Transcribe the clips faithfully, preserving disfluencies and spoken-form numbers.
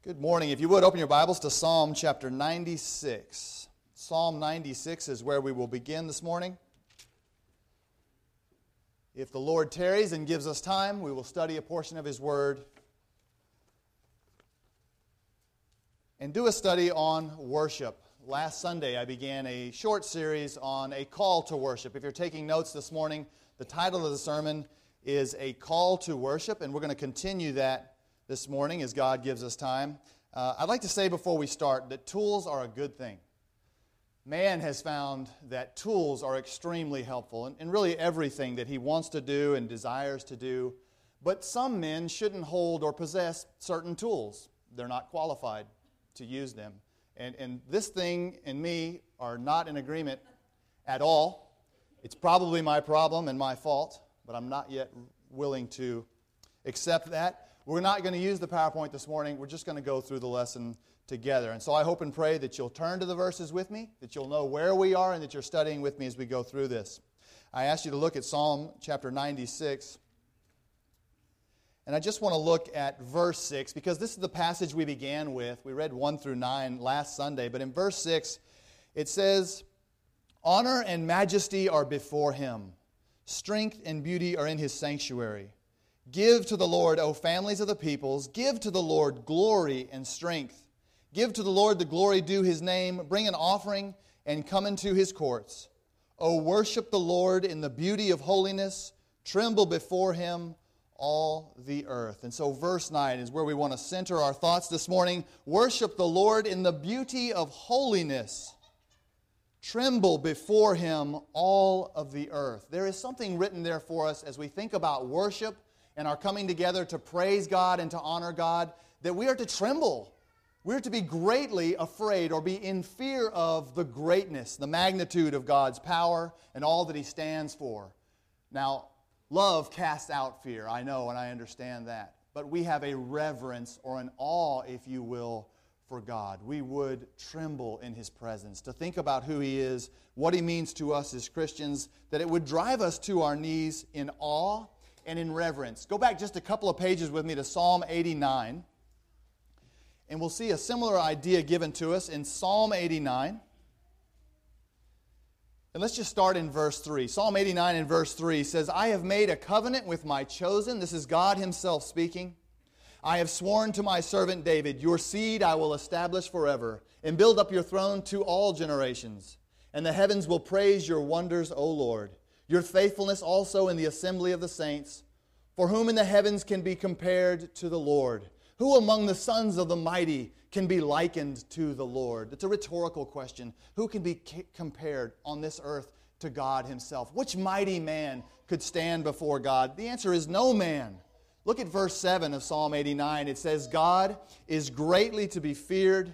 Good morning. If you would, open your Bibles to Psalm chapter ninety-six. Psalm ninety-six is where we will begin this morning. If the Lord tarries and gives us time, we will study a portion of His Word and do a study on worship. Last Sunday, I began a short series on a call to worship. If you're taking notes this morning, the title of the sermon is A Call to Worship, and we're going to continue that this morning as God gives us time. Uh, I'd like to say before we start that tools are a good thing. Man has found that tools are extremely helpful in, in really everything that he wants to do and desires to do. But some men shouldn't hold or possess certain tools. They're not qualified to use them. And, and this thing and me are not in agreement at all. It's probably my problem and my fault, but I'm not yet willing to accept that. We're not going to use the PowerPoint this morning. We're just going to go through the lesson together. And so I hope and pray that you'll turn to the verses with me, that you'll know where we are, and that you're studying with me as we go through this. I asked you to look at Psalm chapter ninety-six. And I just want to look at verse six, because this is the passage we began with. We read one through nine last Sunday. But in verse six, it says, "Honor and majesty are before Him. Strength and beauty are in His sanctuary. Give to the Lord, O families of the peoples. Give to the Lord glory and strength. Give to the Lord the glory due His name. Bring an offering and come into His courts. O worship the Lord in the beauty of holiness. Tremble before Him, all the earth." And so verse nine is where we want to center our thoughts this morning. Worship the Lord in the beauty of holiness. Tremble before Him, all of the earth. There is something written there for us as we think about worship and our coming together to praise God and to honor God, that we are to tremble. We are to be greatly afraid or be in fear of the greatness, the magnitude of God's power and all that He stands for. Now, love casts out fear, I know, and I understand that. But we have a reverence or an awe, if you will, for God. We would tremble in His presence, to think about who He is, what He means to us as Christians, that it would drive us to our knees in awe and in reverence. Go back just a couple of pages with me to Psalm eighty-nine, and we'll see a similar idea given to us in Psalm eighty-nine. And let's just start in verse three. Psalm eighty-nine and verse three says, "I have made a covenant with my chosen." This is God Himself speaking. "I have sworn to my servant David, your seed I will establish forever, and build up your throne to all generations. And the heavens will praise your wonders, O Lord. Your faithfulness also in the assembly of the saints. For whom in the heavens can be compared to the Lord? Who among the sons of the mighty can be likened to the Lord?" It's a rhetorical question. Who can be compared on this earth to God Himself? Which mighty man could stand before God? The answer is no man. Look at verse seven of Psalm eighty-nine. It says, "God is greatly to be feared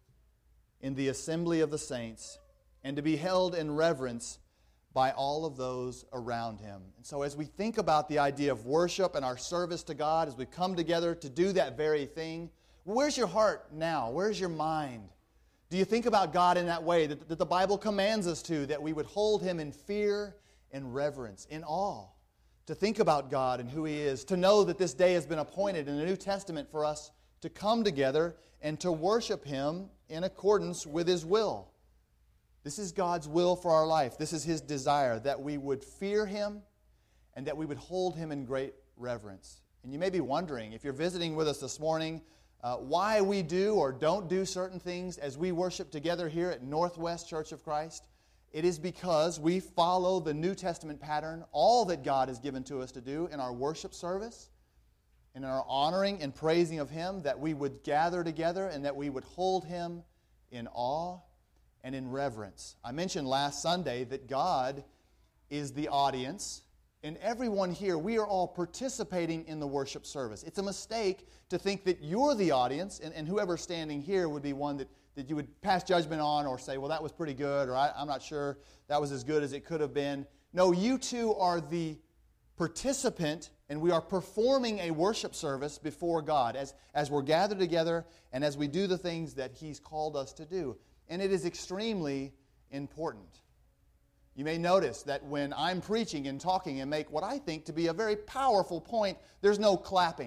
in the assembly of the saints, and to be held in reverence by all of those around Him." And so as we think about the idea of worship and our service to God, as we come together to do that very thing, where's your heart now? Where's your mind? Do you think about God in that way that, that the Bible commands us to, that we would hold Him in fear and reverence, in awe? To think about God and who He is, to know that this day has been appointed in the New Testament for us to come together and to worship Him in accordance with His will. This is God's will for our life. This is His desire, that we would fear Him and that we would hold Him in great reverence. And you may be wondering, if you're visiting with us this morning, uh, why we do or don't do certain things as we worship together here at Northwest Church of Christ. It is because we follow the New Testament pattern, all that God has given to us to do in our worship service, and in our honoring and praising of Him, that we would gather together and that we would hold Him in awe and in reverence. I mentioned last Sunday that God is the audience, and everyone here, we are all participating in the worship service. It's a mistake to think that you're the audience, and, and whoever's standing here would be one that, that you would pass judgment on or say, well, that was pretty good, or I, I'm not sure that was as good as it could have been. No, you too are the participant, and we are performing a worship service before God as, as we're gathered together and as we do the things that He's called us to do. And it is extremely important. You may notice that when I'm preaching and talking and make what I think to be a very powerful point, there's no clapping.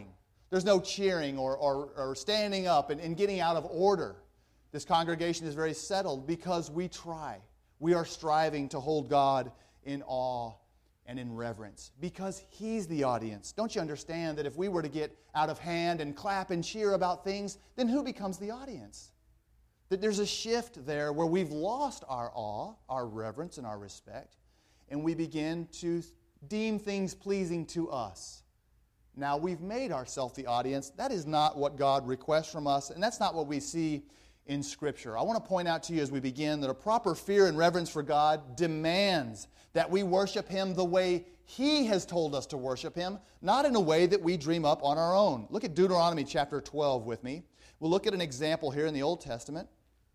There's no cheering or, or, or standing up and, and getting out of order. This congregation is very settled because we try. We are striving to hold God in awe and in reverence because He's the audience. Don't you understand that if we were to get out of hand and clap and cheer about things, then who becomes the audience? That there's a shift there where we've lost our awe, our reverence, and our respect, and we begin to deem things pleasing to us. Now, we've made ourselves the audience. That is not what God requests from us, and that's not what we see in Scripture. I want to point out to you as we begin that a proper fear and reverence for God demands that we worship Him the way He has told us to worship Him, not in a way that we dream up on our own. Look at Deuteronomy chapter twelve with me. We'll look at an example here in the Old Testament.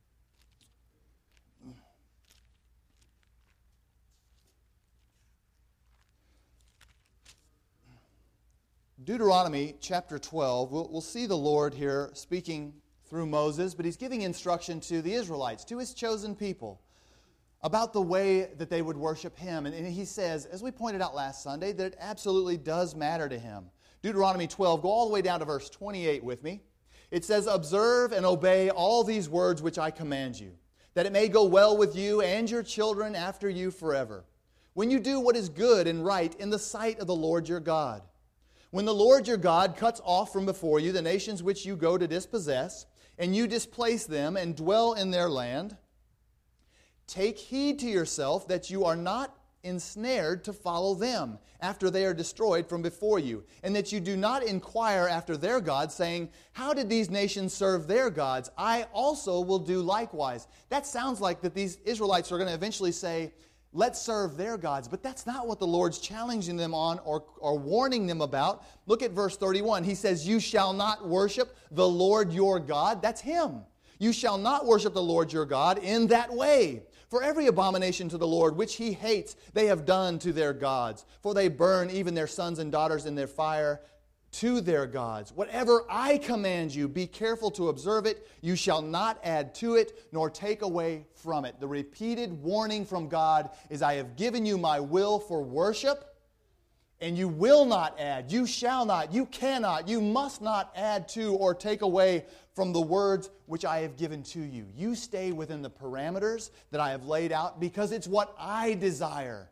Deuteronomy chapter twelve, we'll, we'll see the Lord here speaking through Moses, but He's giving instruction to the Israelites, to His chosen people, about the way that they would worship Him. And, and He says, as we pointed out last Sunday, that it absolutely does matter to Him. Deuteronomy twelve, go all the way down to verse twenty-eight with me. It says, observe and obey all these words which I command you, that it may go well with you and your children after you forever, when you do what is good and right in the sight of the Lord your God. When the Lord your God cuts off from before you the nations which you go to dispossess, and you displace them and dwell in their land, take heed to yourself that you are not ensnared to follow them after they are destroyed from before you, and that you do not inquire after their gods, saying, how did these nations serve their gods? I also will do likewise. That sounds like that these Israelites are going to eventually say, let's serve their gods. But that's not what the Lord's challenging them on or, or warning them about. Look at verse thirty-one. He says, you shall not worship the Lord your God. That's Him. You shall not worship the Lord your God in that way. For every abomination to the Lord which He hates, they have done to their gods. For they burn even their sons and daughters in their fire to their gods. Whatever I command you, be careful to observe it. You shall not add to it, nor take away from it. The repeated warning from God is, I have given you my will for worship, and you will not add, you shall not, you cannot, you must not add to or take away from the words which I have given to you. You stay within the parameters that I have laid out because it's what I desire.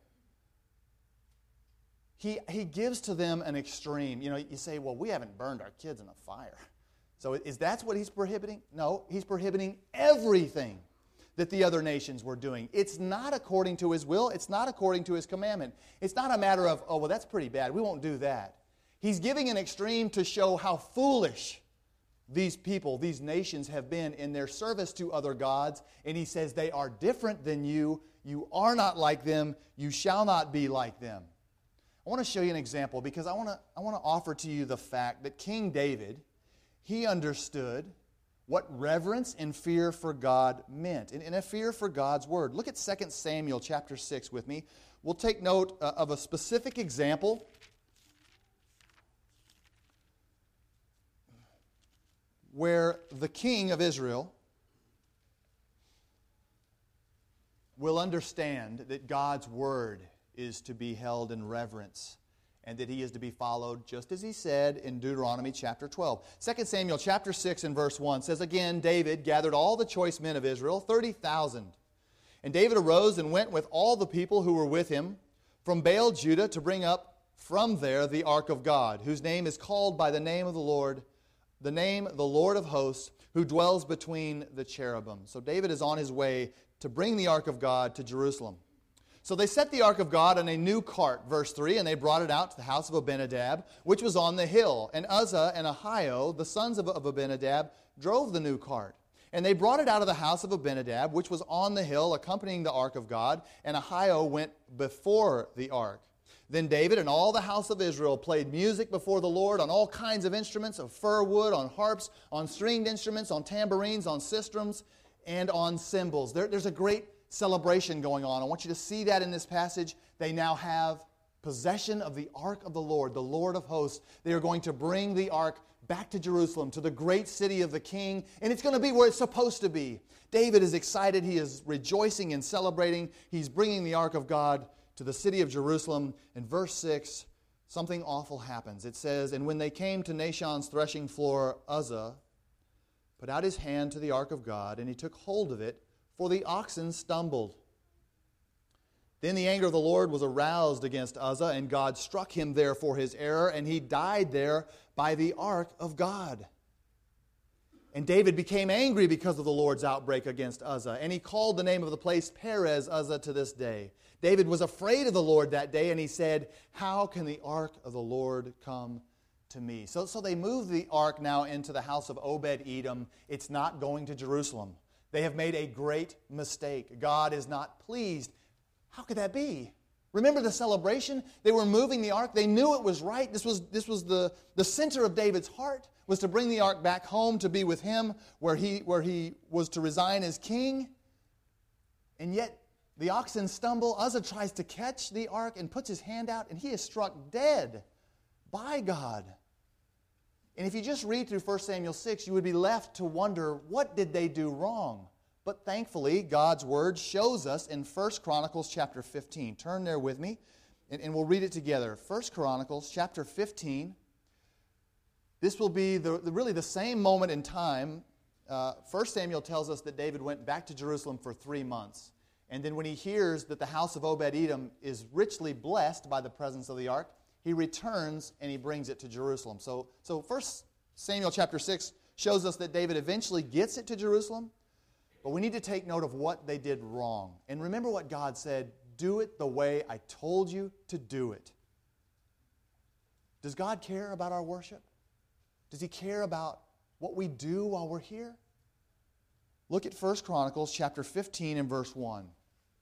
He, he gives to them an extreme. You know, you say, well, we haven't burned our kids in a fire. So is that what He's prohibiting? No, He's prohibiting everything that the other nations were doing. It's not according to His will. It's not according to His commandment. It's not a matter of, oh, well, that's pretty bad. We won't do that. He's giving an extreme to show how foolish these people, these nations have been in their service to other gods. And He says they are different than you. You are not like them. You shall not be like them. I want to show you an example because I want to I want to offer to you the fact that King David, he understood what reverence and fear for God meant, and, and a fear for God's Word. Look at Second Samuel chapter six with me. We'll take note uh, of a specific example where the king of Israel will understand that God's Word is to be held in reverence, and that He is to be followed just as He said in Deuteronomy chapter twelve. Second Samuel chapter six and verse one says, again, David gathered all the choice men of Israel, thirty thousand. And David arose and went with all the people who were with him from Baal Judah to bring up from there the ark of God, whose name is called by the name of the Lord, the name the Lord of hosts, who dwells between the cherubim. So David is on his way to bring the ark of God to Jerusalem. So they set the ark of God on a new cart, verse three, and they brought it out to the house of Abinadab, which was on the hill. And Uzzah and Ahio, the sons of, of Abinadab, drove the new cart. And they brought it out of the house of Abinadab, which was on the hill, accompanying the ark of God. And Ahio went before the ark. Then David and all the house of Israel played music before the Lord on all kinds of instruments of fir wood, on harps, on stringed instruments, on tambourines, on sistrums, and on cymbals. There, there's a great celebration going on. I want you to see that in this passage. They now have possession of the ark of the Lord, the Lord of hosts. They are going to bring the ark back to Jerusalem, to the great city of the King, and it's going to be where it's supposed to be. David is excited. He is rejoicing and celebrating. He's bringing the ark of God to the city of Jerusalem. And verse six something awful happens. It says, "And when they came to Nashon's threshing floor, Uzzah put out his hand to the ark of God, and he took hold of it, for the oxen stumbled. Then the anger of the Lord was aroused against Uzzah, and God struck him there for his error, and he died there by the ark of God. And David became angry because of the Lord's outbreak against Uzzah, and he called the name of the place Perez Uzzah to this day. David was afraid of the Lord that day, and he said, 'How can the ark of the Lord come to me?'" So, so they moved the ark now into the house of Obed-Edom. It's not going to Jerusalem. They have made a great mistake. God is not pleased. How could that be? Remember the celebration? They were moving the ark. They knew it was right. This was, this was the, the center of David's heart, was to bring the ark back home to be with him where he, where he was to resign as king. And yet the oxen stumble. Uzzah tries to catch the ark and puts his hand out, and he is struck dead by God. And if you just read through First Samuel six, you would be left to wonder, what did they do wrong? But thankfully, God's Word shows us in First Chronicles chapter fifteen. Turn there with me, and, and we'll read it together. First Chronicles chapter fifteen. This will be the, the, really the same moment in time. Uh, First Samuel tells us that David went back to Jerusalem for three months. And then when he hears that the house of Obed-Edom is richly blessed by the presence of the ark, he returns and he brings it to Jerusalem. So, so First Samuel chapter six shows us that David eventually gets it to Jerusalem. But we need to take note of what they did wrong. And remember what God said, "Do it the way I told you to do it." Does God care about our worship? Does He care about what we do while we're here? Look at First Chronicles chapter fifteen and verse one.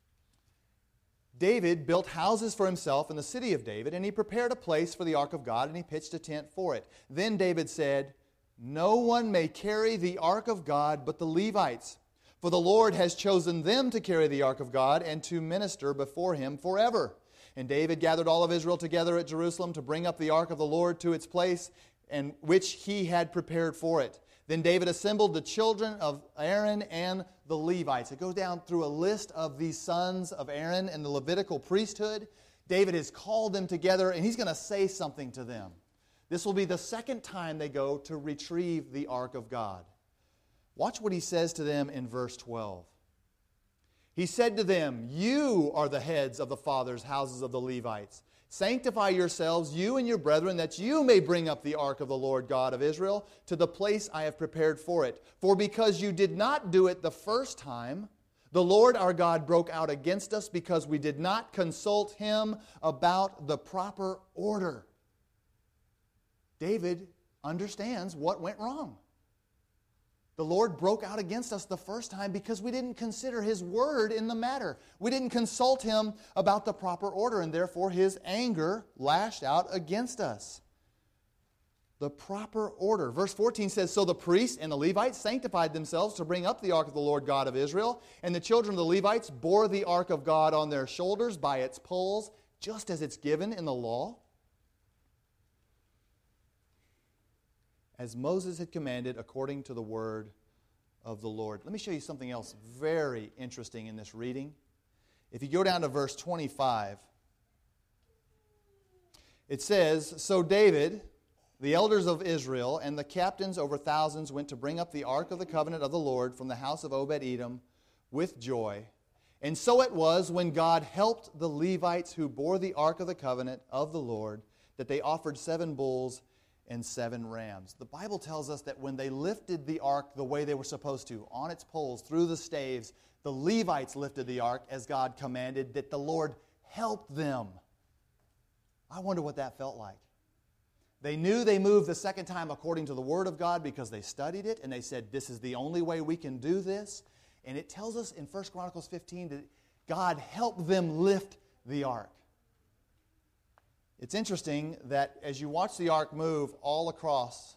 "David built houses for himself in the city of David, and he prepared a place for the ark of God, and he pitched a tent for it. Then David said, 'No one may carry the ark of God but the Levites, for the Lord has chosen them to carry the ark of God and to minister before Him forever.' And David gathered all of Israel together at Jerusalem to bring up the ark of the Lord to its place, and which he had prepared for it. Then David assembled the children of Aaron and the Levites." It goes down through a list of these sons of Aaron and the Levitical priesthood. David has called them together, and he's going to say something to them. This will be the second time they go to retrieve the ark of God. Watch what he says to them in verse twelve. He said to them, "You are the heads of the fathers' houses of the Levites. Sanctify yourselves, you and your brethren, that you may bring up the ark of the Lord God of Israel to the place I have prepared for it. For because you did not do it the first time, the Lord our God broke out against us because we did not consult Him about the proper order." David understands what went wrong. The Lord broke out against us the first time because we didn't consider His word in the matter. We didn't consult Him about the proper order, and therefore His anger lashed out against us. The proper order. Verse fourteen says, "So the priests and the Levites sanctified themselves to bring up the ark of the Lord God of Israel, and the children of the Levites bore the ark of God on their shoulders by its poles, just as it's given in the law, as Moses had commanded according to the word of the Lord." Let me show you something else very interesting in this reading. If you go down to verse twenty-five, it says, "So David, the elders of Israel, and the captains over thousands went to bring up the ark of the covenant of the Lord from the house of Obed-Edom with joy. And so it was, when God helped the Levites who bore the ark of the covenant of the Lord, that they offered seven bulls and seven rams." The Bible tells us that when they lifted the ark the way they were supposed to, on its poles, through the staves, the Levites lifted the ark as God commanded, that the Lord helped them. I wonder what that felt like. They knew they moved the second time according to the Word of God because they studied it, and they said, "This is the only way we can do this." And it tells us in First Chronicles fifteen that God helped them lift the ark. It's interesting that as you watch the ark move all across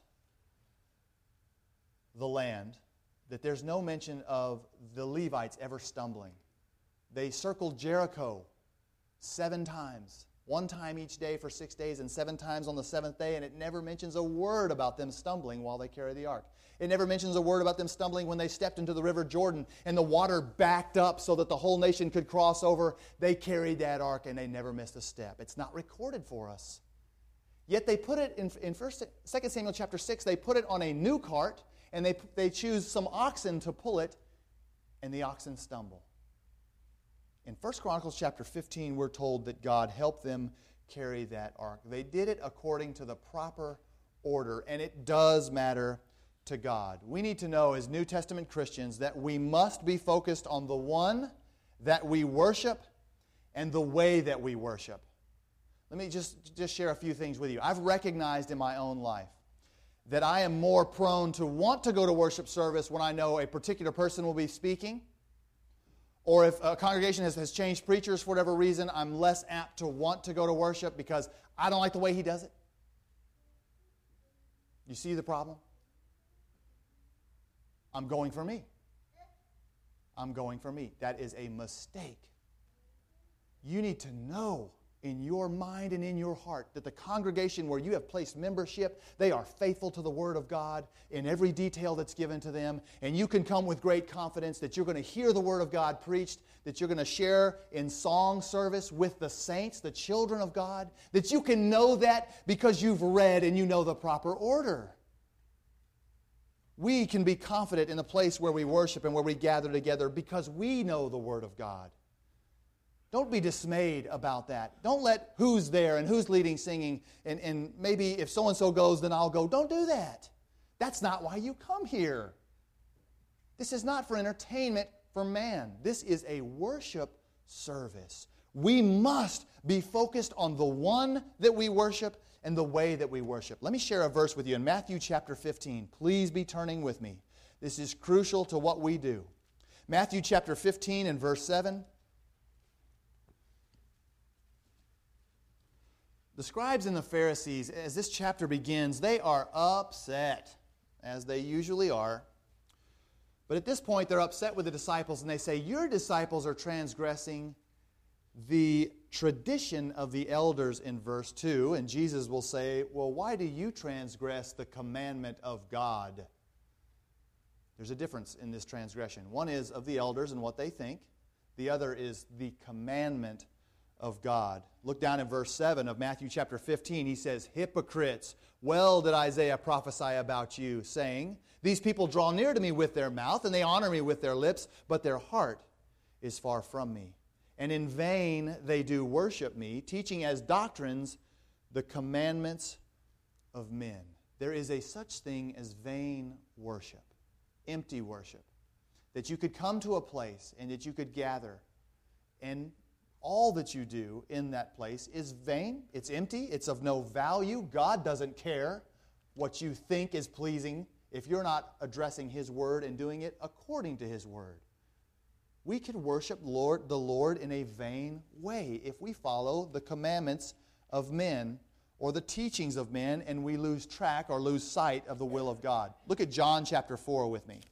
the land, that there's no mention of the Levites ever stumbling. They circled Jericho seven times, one time each day for six days and seven times on the seventh day, and it never mentions a word about them stumbling while they carry the ark. It never mentions a word about them stumbling when they stepped into the river Jordan and the water backed up so that the whole nation could cross over. They carried that ark and they never missed a step. It's not recorded for us. Yet they put it in, in first, Second Samuel chapter six, they put it on a new cart, and they, they choose some oxen to pull it, and the oxen stumble. In First Chronicles chapter fifteen, we're told that God helped them carry that ark. They did it according to the proper order, and it does matter to God. We need to know as New Testament Christians that we must be focused on the one that we worship and the way that we worship. Let me just, just share a few things with you. I've recognized in my own life that I am more prone to want to go to worship service when I know a particular person will be speaking, or if a congregation has, has changed preachers for whatever reason, I'm less apt to want to go to worship because I don't like the way he does it. You see the problem? I'm going for me. I'm going for me. That is a mistake. You need to know in your mind and in your heart that the congregation where you have placed membership, they are faithful to the Word of God in every detail that's given to them, and you can come with great confidence that you're going to hear the Word of God preached, that you're going to share in song service with the saints, the children of God, that you can know that because you've read and you know the proper order. We can be confident in the place where we worship and where we gather together because we know the Word of God. Don't be dismayed about that. Don't let who's there and who's leading singing and, and maybe if so-and-so goes, then I'll go. Don't do that. That's not why you come here. This is not for entertainment for man. This is a worship service. We must be focused on the one that we worship and the way that we worship. Let me share a verse with you in Matthew chapter fifteen. Please be turning with me. This is crucial to what we do. Matthew chapter fifteen and verse seven. The scribes and the Pharisees, as this chapter begins, they are upset, as they usually are. But at this point, they're upset with the disciples, and they say, your disciples are transgressing the tradition of the elders in verse two. And Jesus will say, well, why do you transgress the commandment of God? There's a difference in this transgression. One is of the elders and what they think. The other is the commandment of God. Look down in verse seven of Matthew chapter fifteen. He says, hypocrites, well did Isaiah prophesy about you, saying, these people draw near to me with their mouth, and they honor me with their lips, but their heart is far from me. And in vain they do worship me, teaching as doctrines the commandments of men. There is a such thing as vain worship, empty worship, that you could come to a place and that you could gather, and all that you do in that place is vain, it's empty, it's of no value. God doesn't care what you think is pleasing if you're not addressing His Word and doing it according to His Word. We can worship Lord, the Lord in a vain way if we follow the commandments of men or the teachings of men and we lose track or lose sight of the will of God. Look at John chapter four with me.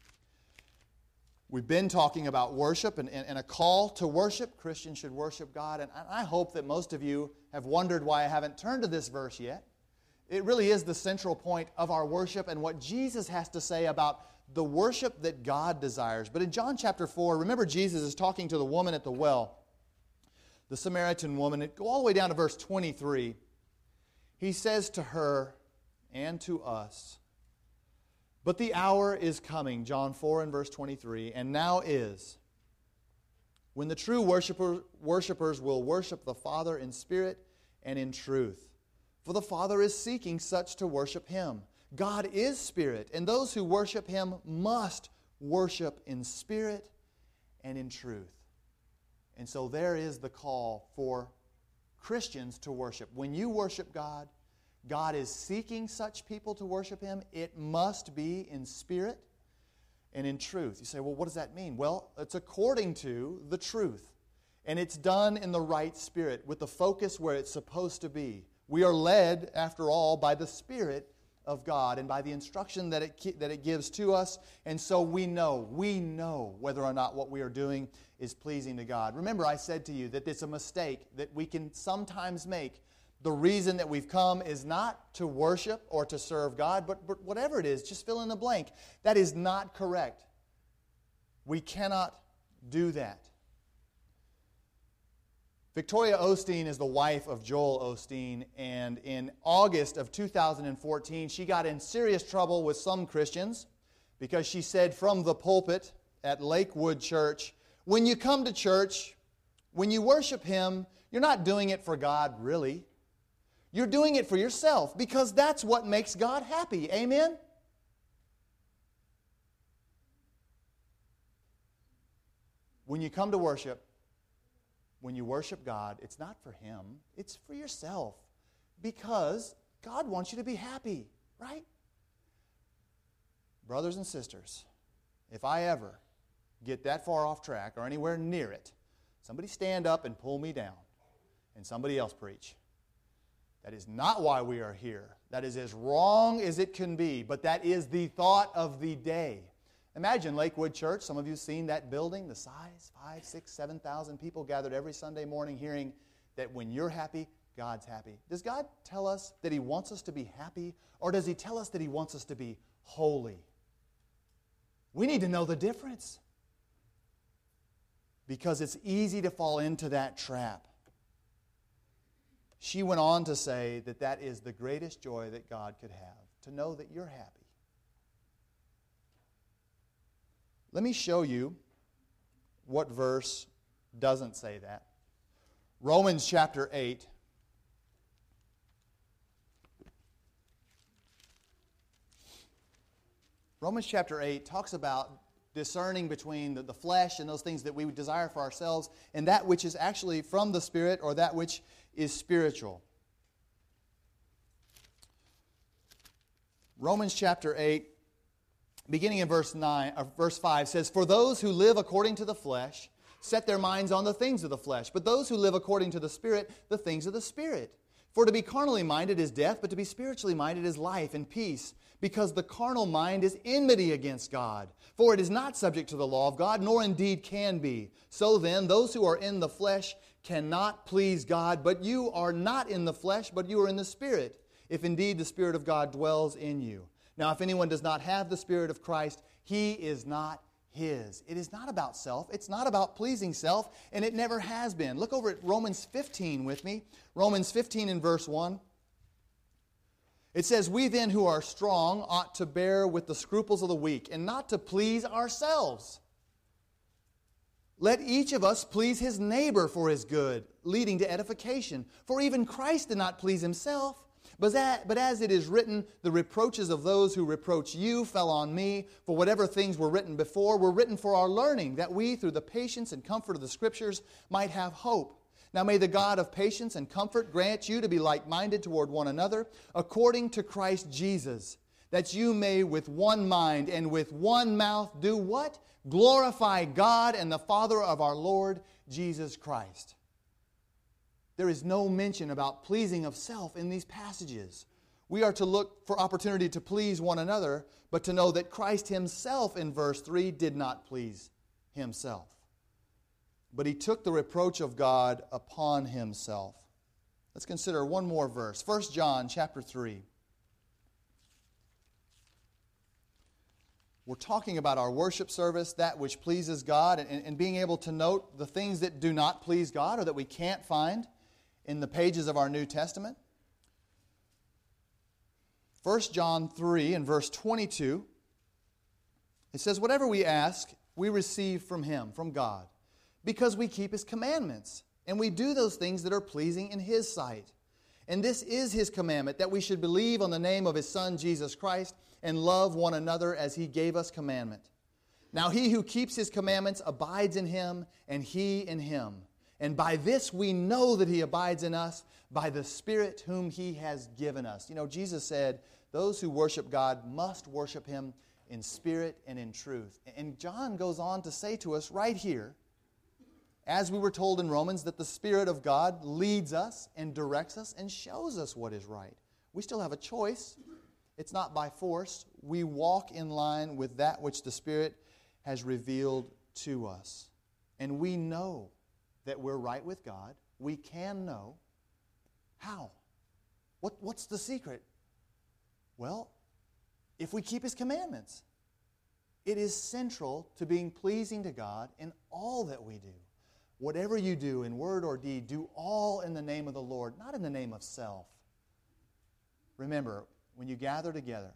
We've been talking about worship and, and, and a call to worship. Christians should worship God. And I hope that most of you have wondered why I haven't turned to this verse yet. It really is the central point of our worship and what Jesus has to say about the worship that God desires. But in John chapter four, remember Jesus is talking to the woman at the well, the Samaritan woman. Go all the way down to verse twenty-three. He says to her and to us, but the hour is coming, John four and verse twenty-three, and now is, when the true worshiper, worshipers will worship the Father in spirit and in truth. For the Father is seeking such to worship Him. God is spirit, and those who worship Him must worship in spirit and in truth. And so there is the call for Christians to worship. When you worship God, God is seeking such people to worship Him. It must be in spirit and in truth. You say, well, what does that mean? Well, it's according to the truth. And it's done in the right spirit, with the focus where it's supposed to be. We are led, after all, by the Spirit of God and by the instruction that it, that it gives to us. And so we know, we know whether or not what we are doing is pleasing to God. Remember, I said to you that it's a mistake that we can sometimes make. The reason that we've come is not to worship or to serve God, but, but whatever it is, just fill in the blank. That is not correct. We cannot do that. Victoria Osteen is the wife of Joel Osteen, and in August of two thousand fourteen, she got in serious trouble with some Christians because she said from the pulpit at Lakewood Church, when you come to church, when you worship Him, you're not doing it for God, really. You're doing it for yourself because that's what makes God happy. Amen? When you come to worship, when you worship God, it's not for Him, it's for yourself because God wants you to be happy, right? Brothers and sisters, if I ever get that far off track or anywhere near it, somebody stand up and pull me down and somebody else preach. That is not why we are here. That is as wrong as it can be, but that is the thought of the day. Imagine Lakewood Church. Some of you have seen that building, the size, five, six, seven thousand people gathered every Sunday morning hearing that when you're happy, God's happy. Does God tell us that He wants us to be happy, or does He tell us that He wants us to be holy? We need to know the difference because it's easy to fall into that trap. She went on to say that that is the greatest joy that God could have, to know that you're happy. Let me show you what verse doesn't say that. Romans chapter eight. Romans chapter eight talks about discerning between the, the flesh and those things that we would desire for ourselves and that which is actually from the Spirit or that which is spiritual. Romans chapter eight, beginning in verse nine, or verse five, says, "For those who live according to the flesh set their minds on the things of the flesh, but those who live according to the Spirit, the things of the Spirit. For to be carnally minded is death, but to be spiritually minded is life and peace. Because the carnal mind is enmity against God. For it is not subject to the law of God, nor indeed can be. So then, those who are in the flesh cannot please God, but you are not in the flesh, but you are in the Spirit, if indeed the Spirit of God dwells in you. Now, if anyone does not have the Spirit of Christ, he is not His." It is not about self. It's not about pleasing self, and it never has been. Look over at Romans fifteen with me. Romans fifteen and verse one. It says, "We then who are strong ought to bear with the scruples of the weak, and not to please ourselves. Let each of us please his neighbor for his good, leading to edification. For even Christ did not please Himself. But that, but as it is written, the reproaches of those who reproach you fell on me. For whatever things were written before were written for our learning, that we, through the patience and comfort of the Scriptures, might have hope. Now may the God of patience and comfort grant you to be like-minded toward one another, according to Christ Jesus, that you may with one mind and with one mouth do what? Glorify God and the Father of our Lord Jesus Christ." There is no mention about pleasing of self in these passages. We are to look for opportunity to please one another, but to know that Christ Himself in verse three did not please Himself. But He took the reproach of God upon Himself. Let's consider one more verse. First John chapter three. We're talking about our worship service, that which pleases God, and, and being able to note the things that do not please God or that we can't find in the pages of our New Testament. First John three and verse twenty-two, it says, "Whatever we ask, we receive from Him," from God, "because we keep His commandments, and we do those things that are pleasing in His sight. And this is His commandment, that we should believe on the name of His Son, Jesus Christ, and love one another as He gave us commandment. Now he who keeps His commandments abides in Him, and He in him. And by this we know that He abides in us, by the Spirit whom He has given us." You know, Jesus said, those who worship God must worship Him in spirit and in truth. And John goes on to say to us right here, as we were told in Romans, that the Spirit of God leads us and directs us and shows us what is right. We still have a choice. It's not by force. We walk in line with that which the Spirit has revealed to us. And we know that we're right with God. We can know. How? What, what's the secret? Well, if we keep His commandments. It is central to being pleasing to God in all that we do. Whatever you do in word or deed, do all in the name of the Lord, not in the name of self. Remember, when you gather together,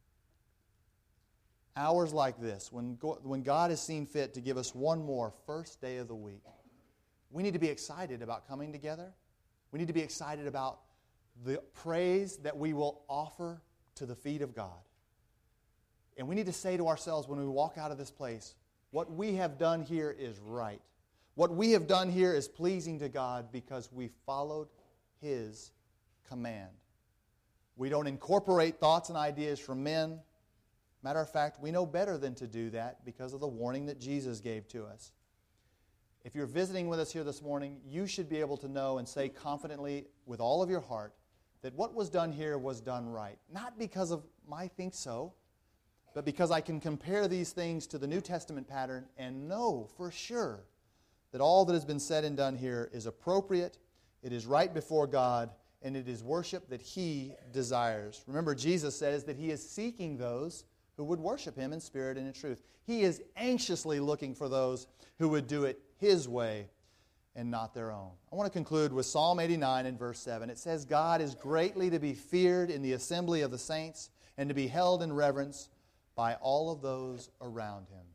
hours like this, when, when God has seen fit to give us one more first day of the week, we need to be excited about coming together. We need to be excited about the praise that we will offer to the feet of God. And we need to say to ourselves when we walk out of this place, what we have done here is right. What we have done here is pleasing to God because we followed His command. We don't incorporate thoughts and ideas from men. Matter of fact, we know better than to do that because of the warning that Jesus gave to us. If you're visiting with us here this morning, you should be able to know and say confidently with all of your heart that what was done here was done right. Not because of my think so, but because I can compare these things to the New Testament pattern and know for sure that all that has been said and done here is appropriate, it is right before God, and it is worship that He desires. Remember, Jesus says that He is seeking those who would worship Him in spirit and in truth. He is anxiously looking for those who would do it His way and not their own. I want to conclude with Psalm eighty-nine and verse seven. It says, God is greatly to be feared in the assembly of the saints and to be held in reverence by all of those around Him.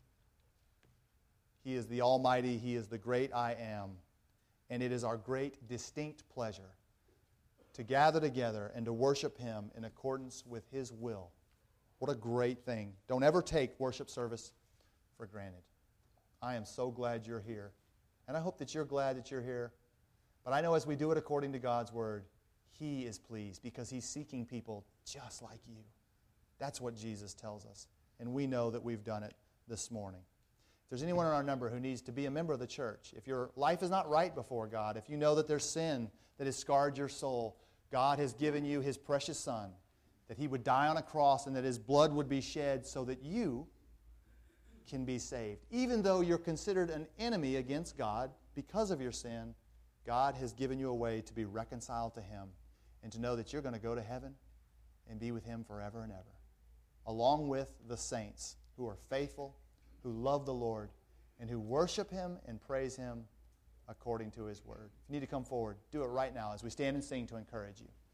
He is the Almighty. He is the great I Am. And it is our great distinct pleasure to gather together and to worship Him in accordance with His will. What a great thing. Don't ever take worship service for granted. I am so glad you're here. And I hope that you're glad that you're here. But I know as we do it according to God's Word, He is pleased because He's seeking people just like you. That's what Jesus tells us. And we know that we've done it this morning. If there's anyone in our number who needs to be a member of the church, if your life is not right before God, if you know that there's sin that has scarred your soul, God has given you His precious Son, that He would die on a cross and that His blood would be shed so that you can be saved. Even though you're considered an enemy against God because of your sin, God has given you a way to be reconciled to Him and to know that you're going to go to heaven and be with Him forever and ever, along with the saints who are faithful, who love the Lord, and who worship Him and praise Him according to His Word. If you need to come forward, do it right now as we stand and sing to encourage you.